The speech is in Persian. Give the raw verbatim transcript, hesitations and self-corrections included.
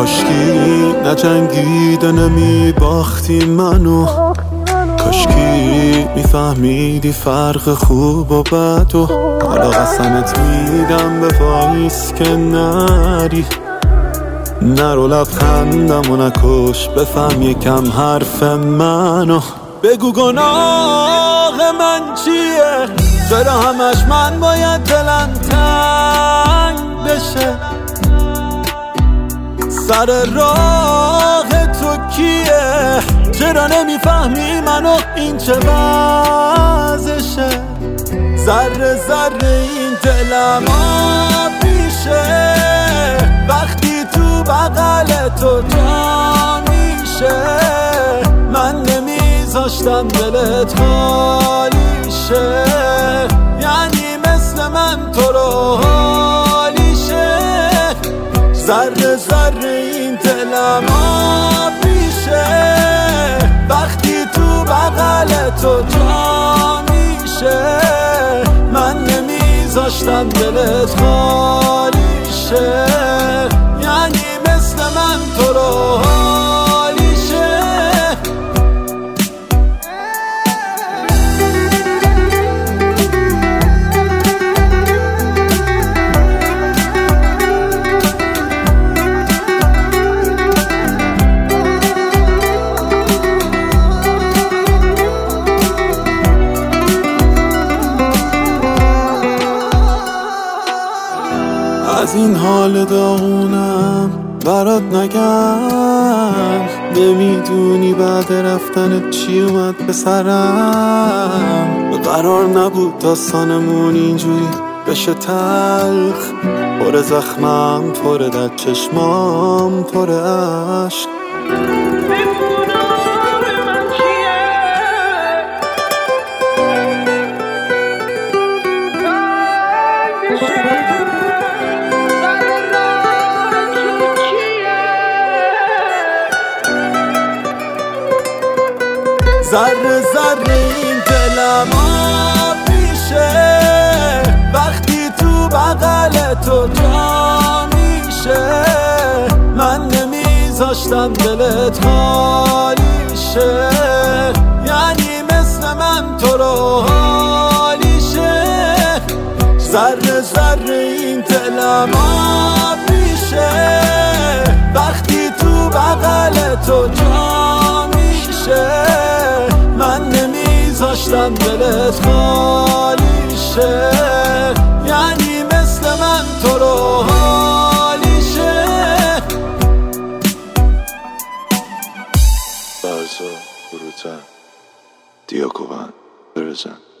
کشکی نجنگیده نمی باختی منو، کاشکی میفهمیدی فرق خوب و بد و حالا قسمت میدم به پاییز که نری، نرو لبخندم و نکش بفهم یکم حرف منو. بگو گناه من چیه؟ چرا همش من باید دلم تنگ بشه؟ سر راه تو کیه؟ چرا نمیفهمی منو این چه وضعشه؟ ذره ذره این دلم آبیشه وقتی تو بغل تو جا میشه. من نمیذاشتم دلت خالی شه، یعنی مثل من تو رو حالیشه. ذره ذره این دلم آبیشه وقتی تو بغل تو جا میشه. من نمیذاشتم دلت خالی شه، یعنی مثل من تو رو حالیشه. از این حال داغونم برات نگم، نمیدونی بعد رفتنت چی اومد به سرم. قرار نبود داستانمون اینجوری بشه تلخ، پر زخمم پر در چشمام پر عشق. ذره ذره این دلم آبیشه وقتی تو بغل تو جا میشه. من نمیذاشتم دلت خالی شه، یعنی مثل من تو رو حالیشه. ذره ذره این دلم آبیشه وقتی تو بغل تو جا میشه. من نمیذاشتم دلت خالی شه، یعنی مثل من تو رو حالیشه. Barzo, Burutan, Diokovan, Berzan.